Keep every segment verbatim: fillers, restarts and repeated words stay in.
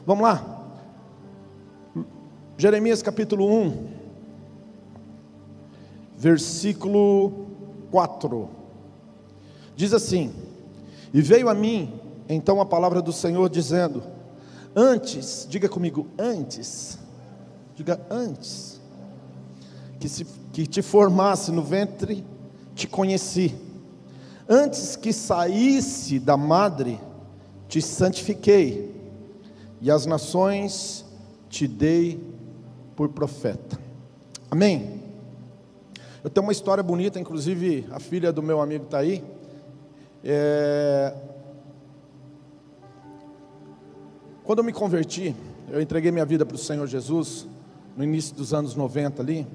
Vamos lá? Jeremias capítulo um, versículo quatro. Diz assim: e veio a mim então a palavra do Senhor dizendo: antes, diga comigo, antes, diga antes, que, se, que te formasse no ventre, te conheci, antes que saísse da madre, te santifiquei, e as nações te dei por profeta. Amém? Eu tenho uma história bonita, inclusive a filha do meu amigo está aí. É... Quando eu me converti, eu entreguei minha vida para o Senhor Jesus, no início dos anos noventa ali.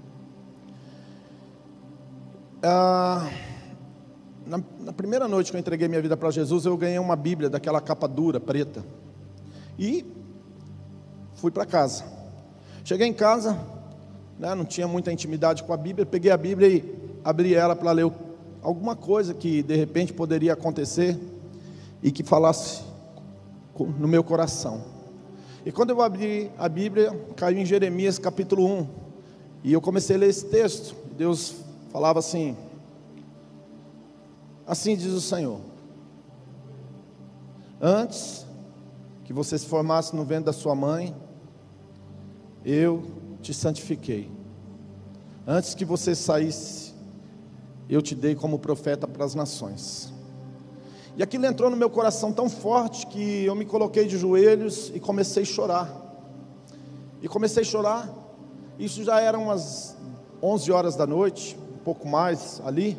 Ah, na, na primeira noite que eu entreguei minha vida para Jesus, eu ganhei uma Bíblia daquela capa dura, preta, e fui para casa. Cheguei em casa, né, não tinha muita intimidade com a Bíblia, peguei a Bíblia e abri ela para ler alguma coisa que de repente poderia acontecer e que falasse no meu coração. E quando eu abri a Bíblia, caiu em Jeremias capítulo um, e eu comecei a ler esse texto. Deus falava assim: assim diz o Senhor, antes que você se formasse no ventre da sua mãe, eu te santifiquei, antes que você saísse, eu te dei como profeta para as nações. E aquilo entrou no meu coração tão forte que eu me coloquei de joelhos e comecei a chorar. E comecei a chorar. Isso já eram umas onze horas da noite, um pouco mais ali.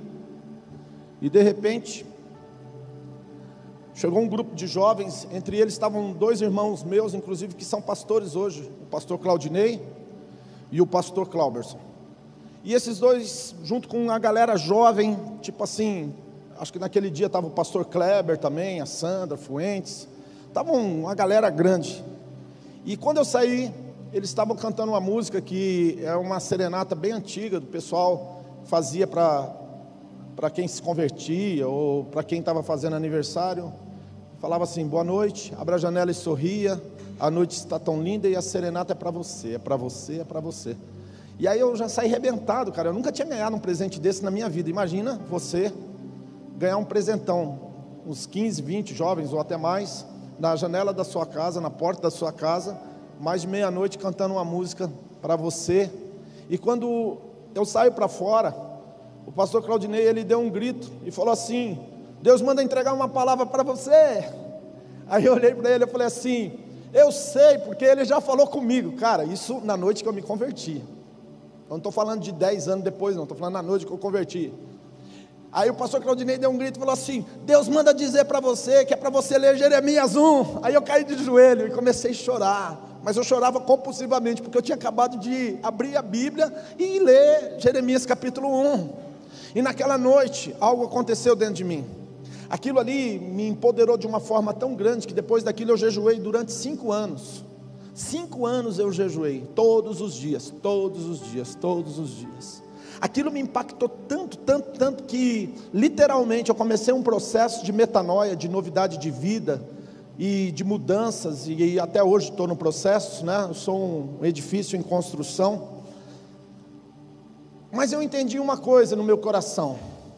E de repente, chegou um grupo de jovens, entre eles estavam dois irmãos meus, inclusive, que são pastores hoje, o pastor Claudinei e o pastor Clauberson. E esses dois, junto com uma galera jovem, tipo assim, acho que naquele dia estava o pastor Kleber também, a Sandra Fuentes, estava uma galera grande. E quando eu saí, eles estavam cantando uma música que é uma serenata bem antiga, do pessoal fazia para para quem se convertia, ou para quem estava fazendo aniversário. Falava assim: boa noite, abra a janela e sorria, a noite está tão linda e a serenata é para você, é para você, é para você. E aí eu já saí arrebentado, cara. Eu nunca tinha ganhado um presente desse na minha vida. Imagina você ganhar um presentão, uns quinze, vinte jovens ou até mais, na janela da sua casa, na porta da sua casa, mais de meia-noite cantando uma música para você. E quando eu saio para fora, o pastor Claudinei, ele deu um grito e falou assim: Deus manda entregar uma palavra para você. Aí eu olhei para ele e falei assim: eu sei, porque ele já falou comigo. Cara, isso na noite que eu me converti. Eu não estou falando de dez anos depois, não, estou falando na noite que eu converti. Aí o pastor Claudinei deu um grito e falou assim: Deus manda dizer para você que é para você ler Jeremias um. Aí eu caí de joelho e comecei a chorar, mas eu chorava compulsivamente, porque eu tinha acabado de abrir a Bíblia e ler Jeremias capítulo um. E naquela noite, algo aconteceu dentro de mim. Aquilo ali me empoderou de uma forma tão grande, que depois daquilo eu jejuei durante cinco anos. Cinco anos eu jejuei, todos os dias, todos os dias, todos os dias. Aquilo me impactou tanto, tanto, tanto, que literalmente eu comecei um processo de metanoia, de novidade de vida e de mudanças, e até hoje estou no processo, né? Eu sou um edifício em construção. Mas eu entendi uma coisa no meu coração,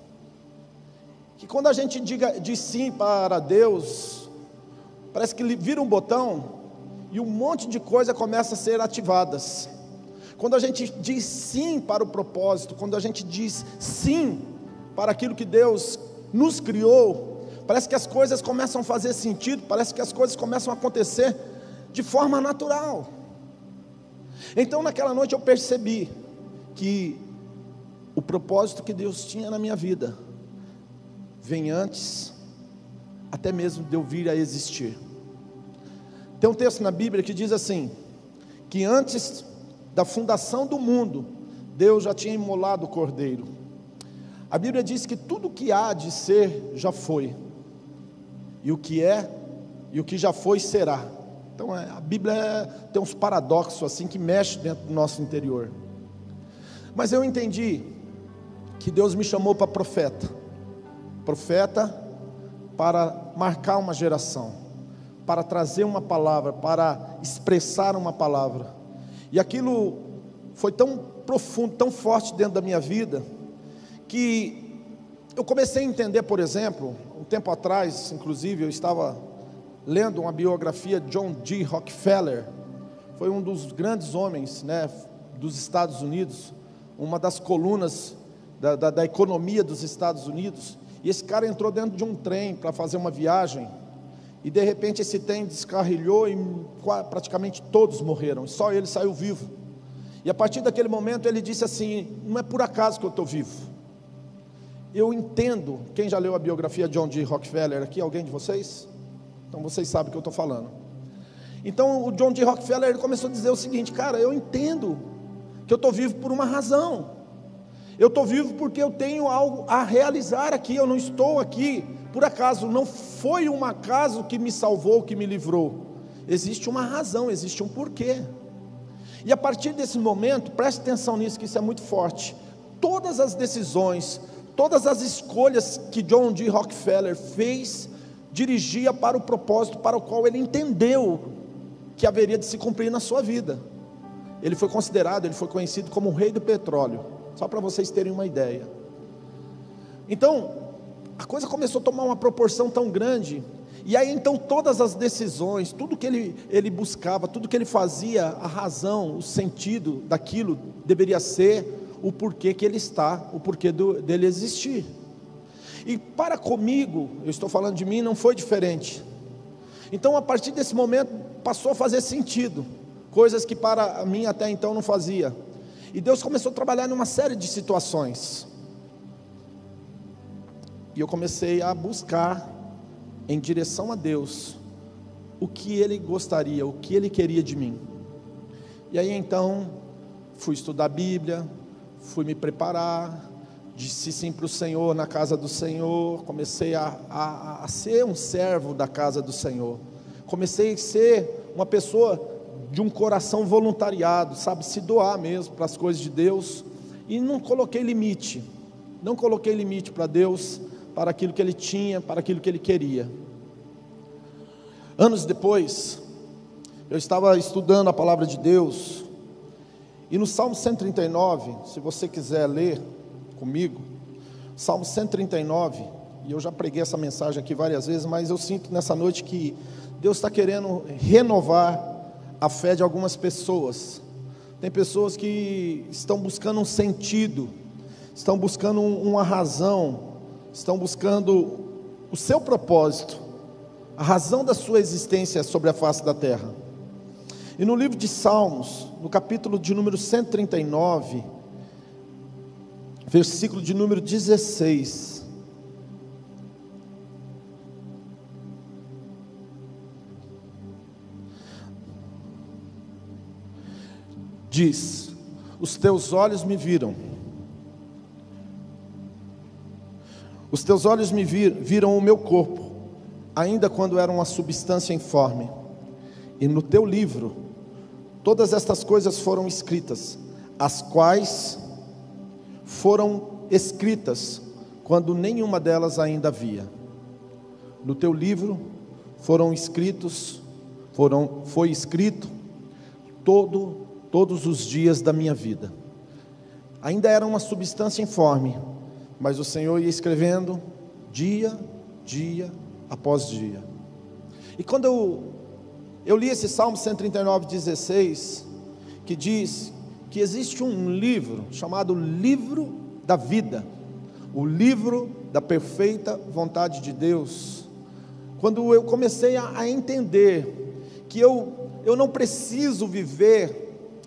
que quando a gente diga, diz sim para Deus, parece que vira um botão e um monte de coisa começa a ser ativadas. Quando a gente diz sim para o propósito, quando a gente diz sim para aquilo que Deus nos criou, parece que as coisas começam a fazer sentido, parece que as coisas começam a acontecer de forma natural. Então naquela noite eu percebi que o propósito que Deus tinha na minha vida vem antes até mesmo de eu vir a existir. Tem um texto na Bíblia que diz assim, que antes da fundação do mundo, Deus já tinha imolado o cordeiro. A Bíblia diz que tudo o que há de ser já foi, e o que é e o que já foi será. Então a Bíblia é, tem uns paradoxos assim que mexem dentro do nosso interior. Mas eu entendi que Deus me chamou para profeta, profeta para marcar uma geração, para trazer uma palavra, para expressar uma palavra. E aquilo foi tão profundo, tão forte dentro da minha vida, que eu comecei a entender, por exemplo, um tempo atrás, inclusive, eu estava lendo uma biografia de John D. Rockefeller. Foi um dos grandes homens, né, dos Estados Unidos, uma das colunas da, da, da economia dos Estados Unidos. E esse cara entrou dentro de um trem para fazer uma viagem, e de repente esse trem descarrilhou e praticamente todos morreram, só ele saiu vivo. E a partir daquele momento ele disse assim: não é por acaso que eu estou vivo. Eu entendo. Quem já leu a biografia de John D. Rockefeller aqui? Alguém de vocês? Então vocês sabem o que eu estou falando. Então o John D. Rockefeller, ele começou a dizer o seguinte: cara, eu entendo que eu estou vivo por uma razão. Eu estou vivo porque eu tenho algo a realizar aqui. Eu não estou aqui por acaso. Não foi um acaso que me salvou, que me livrou. Existe uma razão, existe um porquê. E a partir desse momento, preste atenção nisso, que isso é muito forte. Todas as decisões, todas as escolhas que John D. Rockefeller fez, dirigia para o propósito para o qual ele entendeu que haveria de se cumprir na sua vida. Ele foi considerado, ele foi conhecido como o rei do petróleo, só para vocês terem uma ideia. Então, a coisa começou a tomar uma proporção tão grande, e aí então todas as decisões, tudo que ele, ele buscava, tudo que ele fazia, a razão, o sentido daquilo, deveria ser o porquê que ele está, o porquê do, dele existir. E para comigo, eu estou falando de mim, não foi diferente. Então a partir desse momento passou a fazer sentido, coisas que para mim até então não fazia. E Deus começou a trabalhar numa série de situações, e eu comecei a buscar em direção a Deus o que Ele gostaria, o que Ele queria de mim. E aí então fui estudar a Bíblia, fui me preparar, disse sim para o Senhor na casa do Senhor, comecei a, a, a ser um servo da casa do Senhor, comecei a ser uma pessoa de um coração voluntariado, sabe, se doar mesmo para as coisas de Deus, e não coloquei limite, não coloquei limite para Deus, para aquilo que Ele tinha, para aquilo que Ele queria. Anos depois, eu estava estudando a palavra de Deus, e no Salmo cento e trinta e nove, se você quiser ler comigo, Salmo cento e trinta e nove, e eu já preguei essa mensagem aqui várias vezes, mas eu sinto nessa noite que Deus está querendo renovar a fé de algumas pessoas. Tem pessoas que estão buscando um sentido, estão buscando uma razão, estão buscando o seu propósito, a razão da sua existência sobre a face da terra. E no livro de Salmos, no capítulo de número cento e trinta e nove, versículo de número dezesseis, diz: os teus olhos me viram, os teus olhos me vir, viram o meu corpo, ainda quando era uma substância informe, e no teu livro todas estas coisas foram escritas, as quais foram escritas quando nenhuma delas ainda havia. No teu livro foram escritos, foram, foi escrito todo, todos os dias da minha vida. Ainda era uma substância informe, mas o Senhor ia escrevendo dia, dia após dia. E quando eu, eu li esse Salmo cento e trinta e nove, dezesseis, que diz que existe um livro chamado Livro da Vida, o livro da perfeita vontade de Deus. Quando eu comecei a, a entender que eu, eu não preciso viver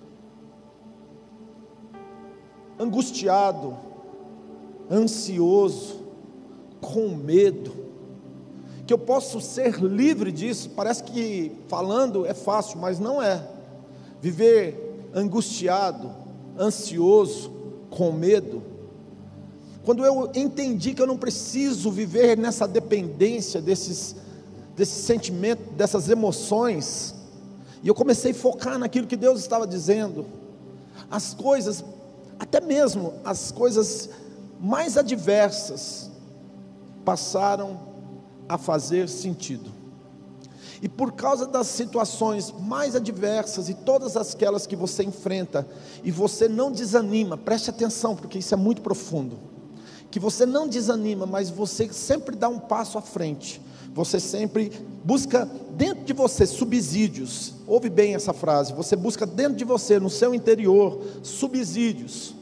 angustiado, ansioso, com medo, que eu posso ser livre disso. Parece que falando é fácil, mas não é. Viver angustiado, ansioso, com medo. Quando eu entendi que eu não preciso viver nessa dependência desses, desses sentimentos, dessas emoções, e eu comecei a focar naquilo que Deus estava dizendo, as coisas, até mesmo as coisas mais adversas, passaram a fazer sentido. E por causa das situações mais adversas e todas aquelas que você enfrenta, e você não desanima, preste atenção, porque isso é muito profundo, que você não desanima, mas você sempre dá um passo à frente, você sempre busca dentro de você subsídios, ouve bem essa frase, você busca dentro de você, no seu interior, subsídios,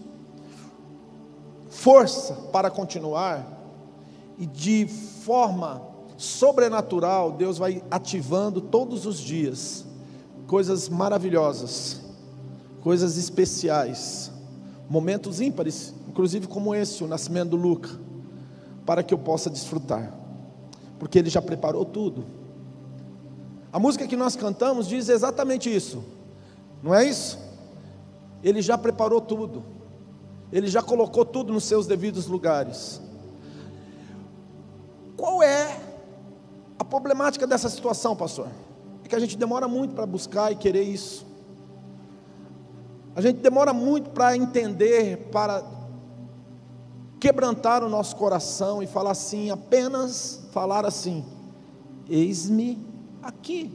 força para continuar, e de forma sobrenatural, Deus vai ativando todos os dias, coisas maravilhosas, coisas especiais, momentos ímpares, inclusive como esse, o nascimento do Luca, para que eu possa desfrutar, porque Ele já preparou tudo. A música que nós cantamos diz exatamente isso, não é isso? Ele já preparou tudo, Ele já colocou tudo nos seus devidos lugares. Qual é a problemática dessa situação, pastor? É que a gente demora muito para buscar e querer isso. A gente demora muito para entender, para quebrantar o nosso coração e falar assim, apenas falar assim: eis-me aqui.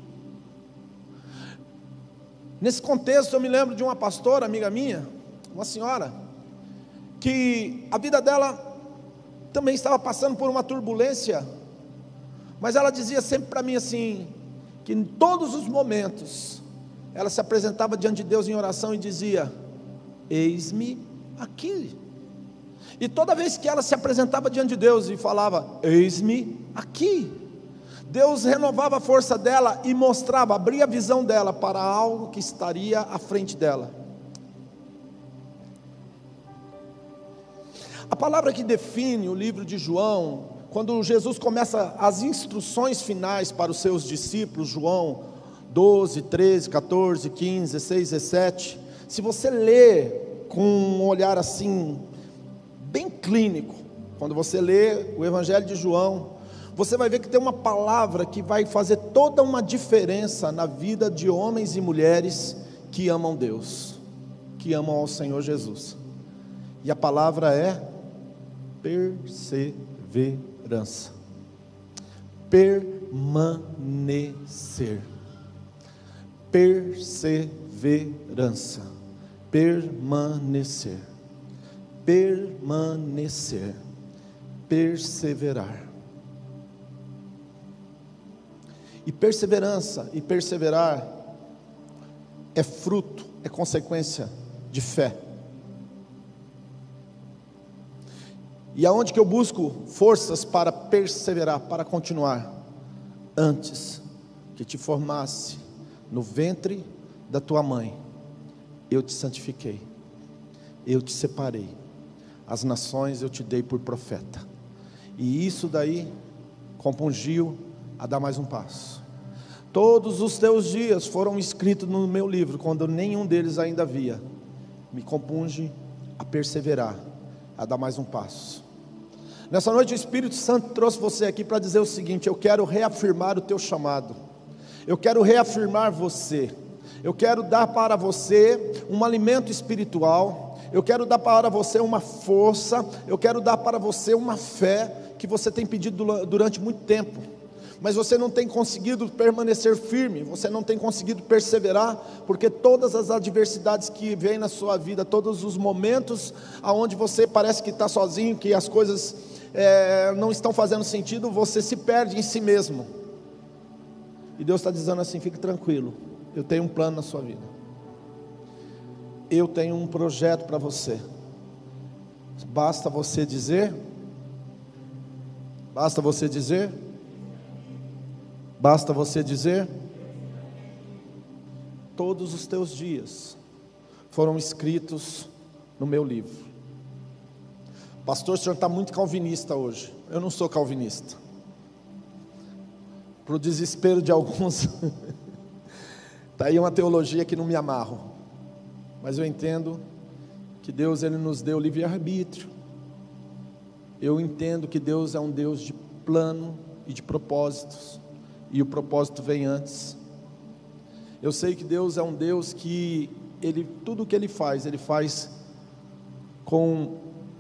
Nesse contexto eu me lembro de uma pastora, amiga minha, uma senhora, que a vida dela também estava passando por uma turbulência, mas ela dizia sempre para mim assim, que em todos os momentos, ela se apresentava diante de Deus em oração e dizia: eis-me aqui. E toda vez que ela se apresentava diante de Deus e falava: eis-me aqui, Deus renovava a força dela e mostrava, abria a visão dela para algo que estaria à frente dela. A palavra que define o livro de João, quando Jesus começa as instruções finais para os seus discípulos, João doze, treze, quatorze, quinze, dezesseis, dezessete, se você ler com um olhar assim, bem clínico, quando você lê o Evangelho de João, você vai ver que tem uma palavra que vai fazer toda uma diferença na vida de homens e mulheres que amam Deus, que amam ao Senhor Jesus, e a palavra é perseverança, permanecer, perseverança, permanecer, permanecer, perseverar. E perseverança e perseverar é fruto, é consequência de fé. E aonde que eu busco forças para perseverar, para continuar? Antes que te formasse no ventre da tua mãe, eu te santifiquei, eu te separei, as nações eu te dei por profeta. E isso daí compungiu a dar mais um passo. Todos os teus dias foram escritos no meu livro, quando nenhum deles ainda havia. Me compunge a perseverar, a dar mais um passo. Nessa noite o Espírito Santo trouxe você aqui para dizer o seguinte: eu quero reafirmar o teu chamado, eu quero reafirmar você, eu quero dar para você um alimento espiritual, eu quero dar para você uma força, eu quero dar para você uma fé que você tem pedido durante muito tempo, mas você não tem conseguido permanecer firme, você não tem conseguido perseverar, porque todas as adversidades que vêm na sua vida, todos os momentos onde você parece que está sozinho, que as coisas é, não estão fazendo sentido, você se perde em si mesmo, e Deus está dizendo assim: fique tranquilo, eu tenho um plano na sua vida, eu tenho um projeto para você, basta você dizer, basta você dizer, Basta você dizer. Todos os teus dias foram escritos no meu livro. Pastor, o senhor está muito calvinista hoje. Eu não sou calvinista. Para o desespero de alguns, está aí uma teologia que não me amarro, mas eu entendo que Deus, Ele nos deu livre-arbítrio. Eu entendo que Deus é um Deus de plano e de propósitos, e o propósito vem antes. Eu sei que Deus é um Deus que ele, tudo que Ele faz, Ele faz com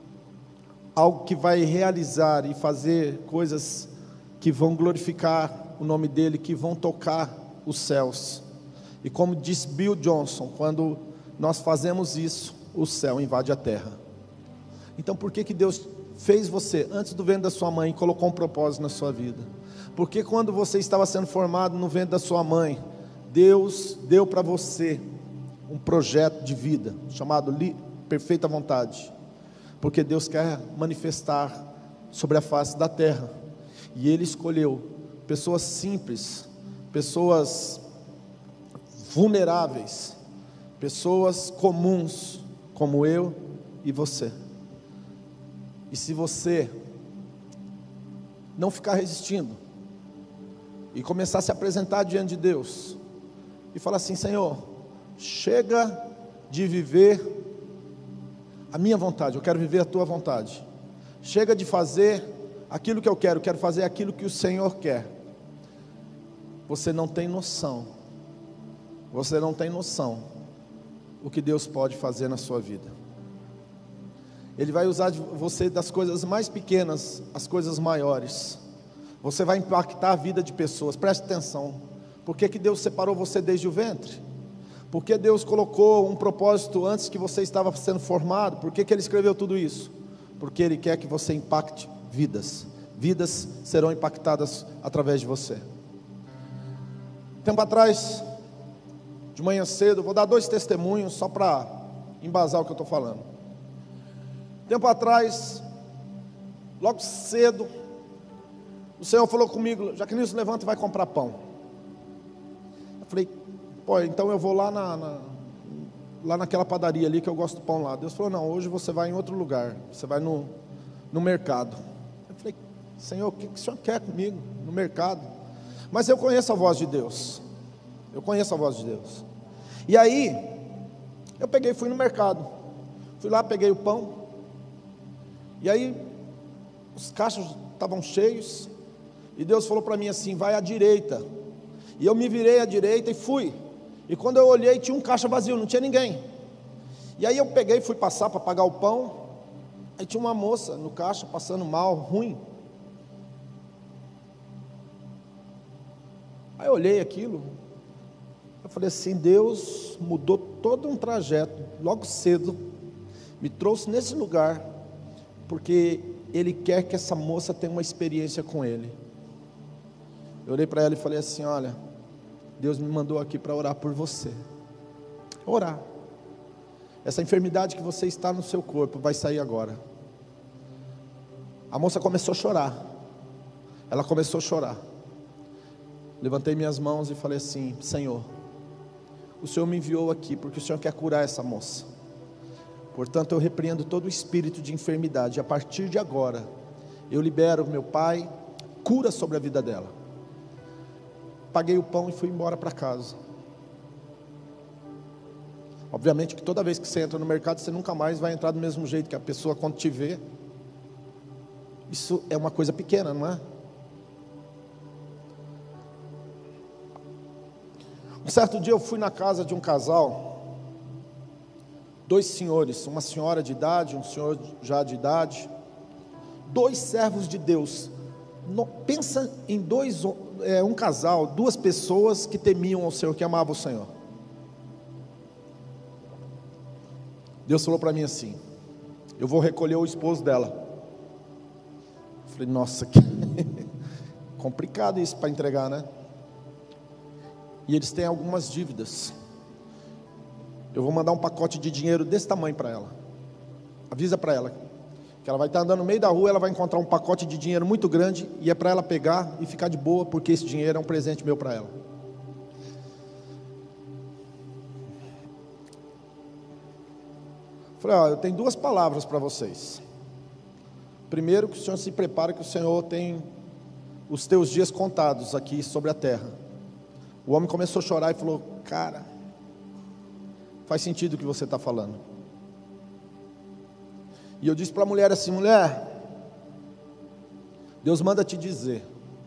algo que vai realizar e fazer coisas que vão glorificar o nome dele, que vão tocar os céus. E como disse Bill Johnson, quando nós fazemos isso, o céu invade a terra. Então por que que Deus fez você antes do ventre da sua mãe e colocou um propósito na sua vida? Porque quando você estava sendo formado no ventre da sua mãe, Deus deu para você um projeto de vida chamado Perfeita Vontade, porque Deus quer manifestar sobre a face da terra, e Ele escolheu pessoas simples, pessoas vulneráveis, pessoas comuns, como eu e você. E se você não ficar resistindo, e começar a se apresentar diante de Deus, e falar assim: Senhor, chega de viver a minha vontade, eu quero viver a tua vontade. Chega de fazer aquilo que eu quero, eu quero fazer aquilo que o Senhor quer. Você não tem noção, você não tem noção o que Deus pode fazer na sua vida. Ele vai usar de você das coisas mais pequenas às coisas maiores. Você vai impactar a vida de pessoas. Preste atenção. Por que que Deus separou você desde o ventre? Por que Deus colocou um propósito antes que você estava sendo formado? Por que que Ele escreveu tudo isso? Porque Ele quer que você impacte vidas. Vidas serão impactadas através de você. Tempo atrás, de manhã cedo, vou dar dois testemunhos só para embasar o que eu estou falando. Tempo atrás, logo cedo, o Senhor falou comigo: Jaqueline, levanta e vai comprar pão. Eu falei: pô, então eu vou lá, na, na, lá naquela padaria ali que eu gosto do pão lá. Deus falou: não, hoje você vai em outro lugar, você vai no, no mercado. Eu falei: Senhor, o que, que o Senhor quer comigo no mercado? Mas eu conheço a voz de Deus, eu conheço a voz de Deus. E aí, eu peguei e fui no mercado, fui lá, peguei o pão, e aí, os caixas estavam cheios, e Deus falou para mim assim: vai à direita. E eu me virei à direita e fui. E quando eu olhei, tinha um caixa vazio, não tinha ninguém. E aí eu peguei e fui passar para pagar o pão. Aí tinha uma moça no caixa passando mal, ruim. Aí eu olhei aquilo, eu falei assim: Deus mudou todo um trajeto, logo cedo, me trouxe nesse lugar, porque Ele quer que essa moça tenha uma experiência com Ele. Eu olhei para ela e falei assim: olha, Deus me mandou aqui para orar por você. Orar. Essa enfermidade que você está no seu corpo vai sair agora. A moça começou a chorar. Ela começou a chorar. Levantei minhas mãos e falei assim: Senhor, o Senhor me enviou aqui porque o Senhor quer curar essa moça. Portanto, eu repreendo todo o espírito de enfermidade. A partir de agora, eu libero, meu Pai, cura sobre a vida dela. Paguei o pão e fui embora para casa. Obviamente que toda vez que você entra no mercado, você nunca mais vai entrar do mesmo jeito, que a pessoa quando te vê. Isso é uma coisa pequena, não é? Um certo dia eu fui na casa de um casal, dois senhores, uma senhora de idade, um senhor já de idade, dois servos de Deus. No, pensa em dois, é, um casal, duas pessoas que temiam ao Senhor, que amavam o Senhor. Deus falou para mim assim: eu vou recolher o esposo dela. Eu falei: nossa, que complicado isso para entregar, né? E eles têm algumas dívidas. Eu vou mandar um pacote de dinheiro desse tamanho para ela. Avisa para ela que ela vai estar andando no meio da rua, ela vai encontrar um pacote de dinheiro muito grande, e é para ela pegar e ficar de boa, porque esse dinheiro é um presente meu para ela. Falei: ó, eu tenho duas palavras para vocês. Primeiro, que o Senhor se prepara, que o Senhor tem os teus dias contados aqui sobre a terra. O homem começou a chorar e falou: cara, faz sentido o que você está falando. E eu disse para a mulher assim: mulher, Deus manda te dizer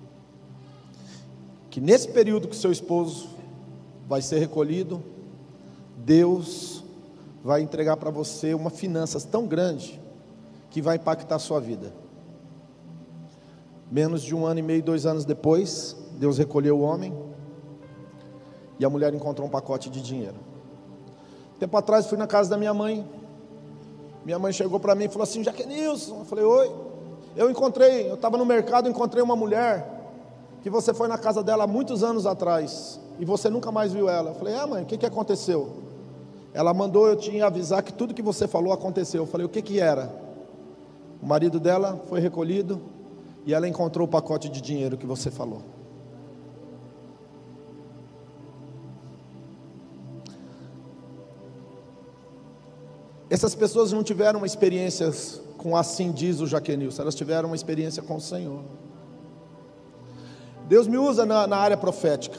que nesse período que seu esposo vai ser recolhido, Deus vai entregar para você uma finanças tão grande que vai impactar a sua vida. Menos de um ano e meio, dois anos depois, Deus recolheu o homem e a mulher encontrou um pacote de dinheiro. Tempo atrás fui na casa da minha mãe. Minha mãe chegou para mim e falou assim: Jaquenilson, eu falei: oi. Eu encontrei, eu estava no mercado, encontrei uma mulher que você foi na casa dela há muitos anos atrás e você nunca mais viu ela. Eu falei: ah, mãe, o que, que aconteceu? Ela mandou eu te avisar que tudo que você falou aconteceu. Eu falei: o que que era? O marido dela foi recolhido e ela encontrou o pacote de dinheiro que você falou. Essas pessoas não tiveram uma experiência com assim diz o Jaquenilson, elas tiveram uma experiência com o Senhor. Deus me usa na, na área profética.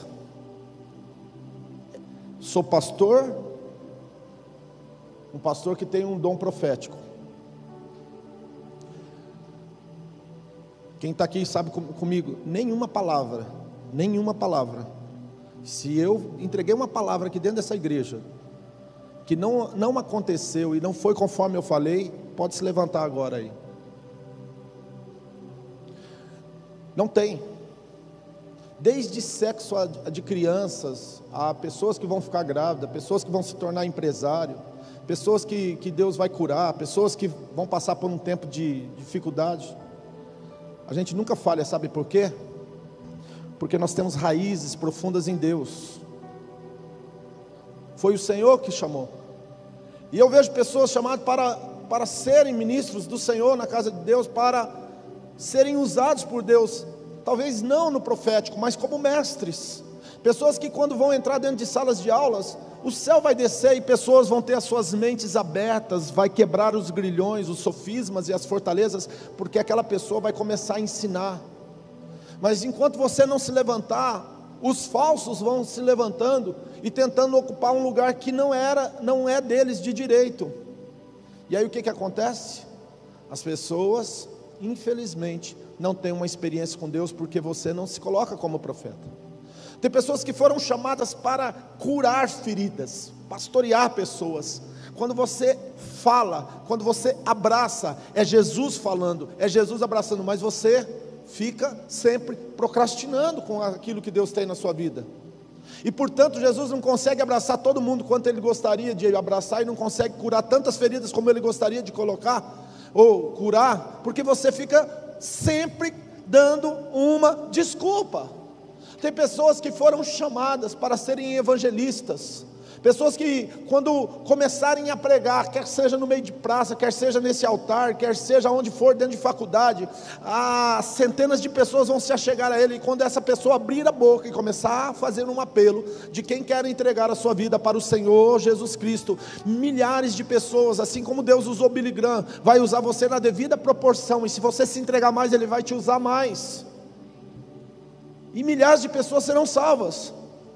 Sou pastor, um pastor que tem um dom profético. Quem está aqui sabe com, comigo, nenhuma palavra, nenhuma palavra. Se eu entreguei uma palavra aqui dentro dessa igreja, que não, não aconteceu e não foi conforme eu falei, pode se levantar agora aí. Não tem. Desde sexo de crianças, a pessoas que vão ficar grávidas, pessoas que vão se tornar empresário, pessoas que, que Deus vai curar, pessoas que vão passar por um tempo de dificuldade. A gente nunca falha, sabe por quê? Porque nós temos raízes profundas em Deus. Foi o Senhor que chamou. E eu vejo pessoas chamadas para, para serem ministros do Senhor na casa de Deus, para serem usados por Deus, talvez não no profético, mas como mestres. Pessoas que quando vão entrar dentro de salas de aulas, o céu vai descer e pessoas vão ter as suas mentes abertas, vai quebrar os grilhões, os sofismas e as fortalezas, porque aquela pessoa vai começar a ensinar. Mas enquanto você não se levantar, os falsos vão se levantando e tentando ocupar um lugar que não era, não é deles de direito. E aí o que que acontece? As pessoas, infelizmente, não têm uma experiência com Deus, porque você não se coloca como profeta. Tem pessoas que foram chamadas para curar feridas, pastorear pessoas. Quando você fala, quando você abraça, é Jesus falando, é Jesus abraçando, mas você fica sempre procrastinando com aquilo que Deus tem na sua vida. E portanto Jesus não consegue abraçar todo mundo quanto Ele gostaria de abraçar, e não consegue curar tantas feridas como Ele gostaria de colocar, ou curar, porque você fica sempre dando uma desculpa. Tem pessoas que foram chamadas para serem evangelistas, pessoas que quando começarem a pregar, quer seja no meio de praça, quer seja nesse altar, quer seja onde for, dentro de faculdade, ah, centenas de pessoas vão se achegar a ele, e quando essa pessoa abrir a boca e começar a fazer um apelo de quem quer entregar a sua vida para o Senhor Jesus Cristo, milhares de pessoas, assim como Deus usou Billy Graham, vai usar você na devida proporção, e se você se entregar mais, Ele vai te usar mais, e milhares de pessoas serão salvas.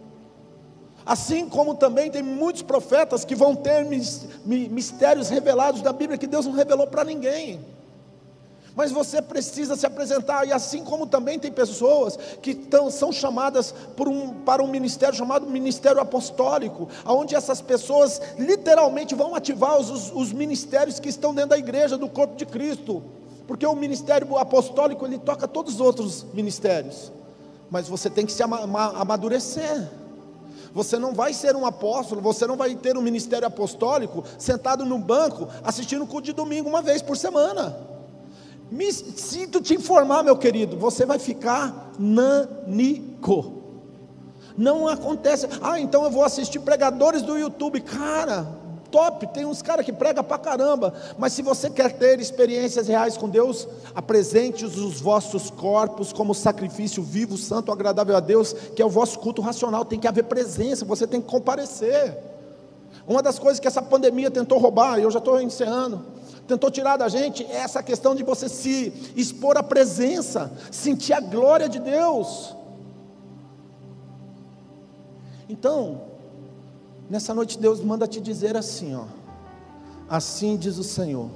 Assim como também tem muitos profetas que vão ter mistérios revelados da Bíblia que Deus não revelou para ninguém. Mas você precisa se apresentar. E assim como também tem pessoas que tão, são chamadas por um, para um ministério chamado ministério apostólico, onde essas pessoas literalmente vão ativar os, os ministérios que estão dentro da igreja, do corpo de Cristo. Porque o ministério apostólico, ele toca todos os outros ministérios. Mas você tem que se amadurecer. Você não vai ser um apóstolo, você não vai ter um ministério apostólico sentado no banco assistindo o culto de domingo uma vez por semana. Me sinto te informar, meu querido, você vai ficar nanico. Não acontece. Ah, então eu vou assistir pregadores do YouTube. Cara, top, tem uns caras que pregam pra caramba. Mas se você quer ter experiências reais com Deus, apresente os vossos corpos como sacrifício vivo, santo, agradável a Deus, que é o vosso culto racional. Tem que haver presença, você tem que comparecer. Uma das coisas que essa pandemia tentou roubar, eu já estou encerrando, tentou tirar da gente, é essa questão de você se expor à presença, sentir a glória de Deus. Então, nessa noite Deus manda te dizer assim, ó, assim diz o Senhor,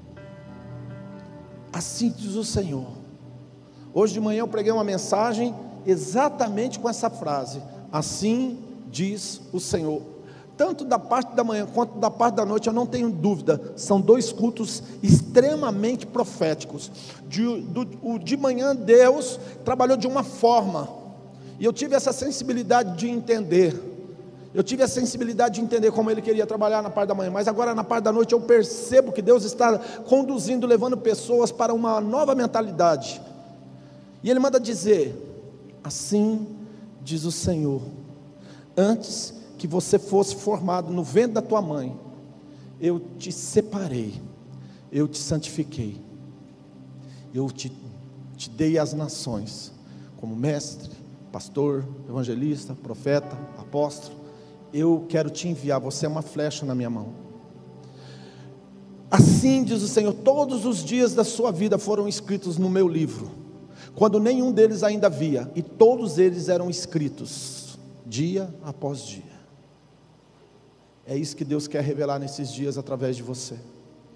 assim diz o Senhor. Hoje de manhã eu preguei uma mensagem exatamente com essa frase, assim diz o Senhor. Tanto da parte da manhã quanto da parte da noite, eu não tenho dúvida, são dois cultos extremamente proféticos. De, do, o de manhã Deus trabalhou de uma forma, E eu tive essa sensibilidade de entender, eu tive a sensibilidade de entender como Ele queria trabalhar na parte da manhã, mas agora na parte da noite eu percebo que Deus está conduzindo, levando pessoas para uma nova mentalidade. E Ele manda dizer: assim diz o Senhor, antes que você fosse formado no ventre da tua mãe, eu te separei, eu te santifiquei, eu te, te dei as nações, como mestre, pastor, evangelista, profeta, apóstolo. Eu quero te enviar, você é uma flecha na minha mão. Assim diz o Senhor, todos os dias da sua vida foram escritos no meu livro, quando nenhum deles ainda havia, e todos eles eram escritos, dia após dia. É isso que Deus quer revelar nesses dias através de você. O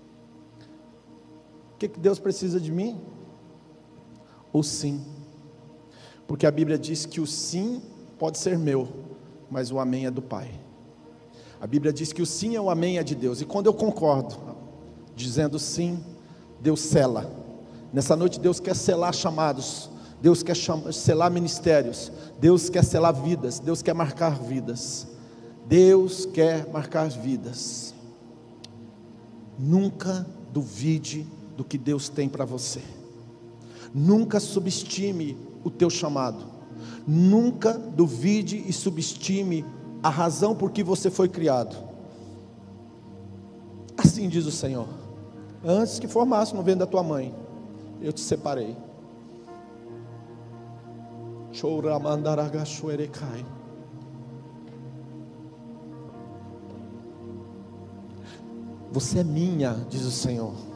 que, que Deus precisa de mim? O sim, porque a Bíblia diz que o sim pode ser meu, mas o amém é do Pai. A Bíblia diz que o sim é o amém é de Deus, e quando eu concordo, dizendo sim, Deus sela. Nessa noite Deus quer selar chamados, Deus quer selar ministérios, Deus quer selar vidas, Deus quer marcar vidas, Deus quer marcar vidas. Nunca duvide do que Deus tem para você, nunca subestime o teu chamado, nunca duvide e subestime a razão por que você foi criado. Assim diz o Senhor, antes que formasse no ventre da tua mãe, eu te separei. Você é minha, diz o Senhor.